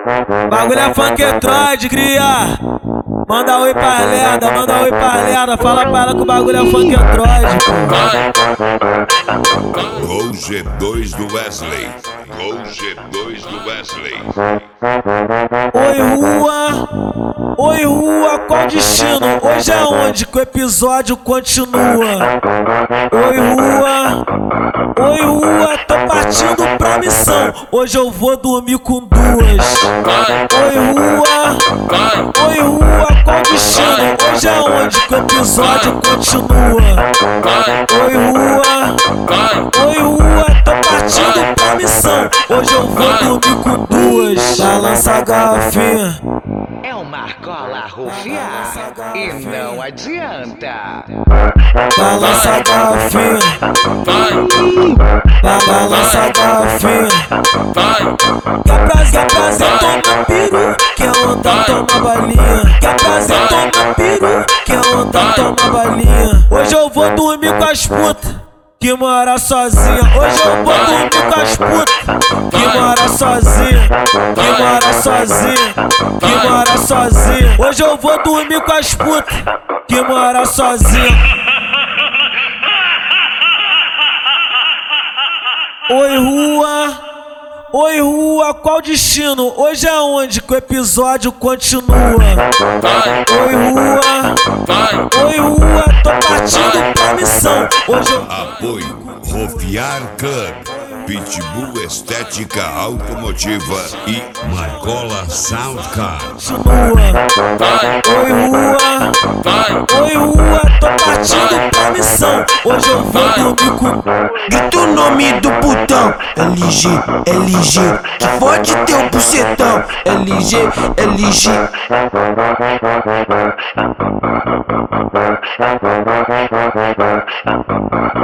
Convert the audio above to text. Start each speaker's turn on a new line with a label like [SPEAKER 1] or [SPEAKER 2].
[SPEAKER 1] Bagulho é funketroid, cria. Manda oi pra lerda, manda oi pra lerda. Fala pra ela que o bagulho é funketroid.
[SPEAKER 2] Gol G2 do Wesley. Gol G2 do Wesley.
[SPEAKER 1] Oi rua, qual destino? Hoje é onde que o episódio continua? Oi rua, tô partindo pra missão. Hoje eu vou dormir com duas. Oi rua, qual destino? Hoje é onde que o episódio continua? Oi rua, tô partindo pra missão. Hoje eu vou dormir com duas. Balança a garrafinha.
[SPEAKER 3] É uma argola rufiar e não adianta.
[SPEAKER 1] Balança a garrafinha. Balança a garrafinha. Quer prazer, toma peru. Quer onda, toma balinha. Quer prazer, toma peru. Quer onda, toma balinha. Hoje eu vou dormir com as putas que mora sozinha. Hoje eu vou dormir com as putas que mora sozinha. Que mora sozinha. Hoje eu vou dormir com as putas que mora sozinha. Oi rua, qual destino? Hoje é onde que o episódio continua? Oi rua, tô partindo pra missão. Hoje eu...
[SPEAKER 2] Apoio Rofiar Club, Pitbull Estética Automotiva e Marcola Soundcar.
[SPEAKER 1] Oi rua, tô partindo pra missão. Hoje eu vou dormir com...
[SPEAKER 4] Grita o nome do putão. LG, que fode teu bucetão. LG.